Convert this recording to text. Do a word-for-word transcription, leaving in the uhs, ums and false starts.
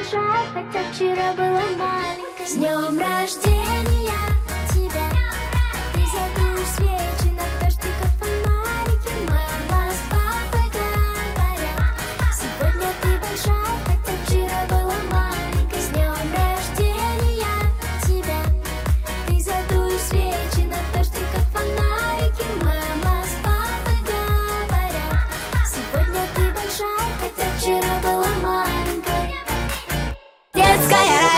большая, хотя вчера была маленькой. С днем рождения тебя! Ты задуешь свечи на дождиках фонарики. Мама с папой говорят, сегодня ты большая, хотя вчера была маленькой. С днем рождения тебя! Ты задуешь свечи на дождиках фонарики. Мама с папой говорят, сегодня ты большая, хотя вчера была маленькой. Детская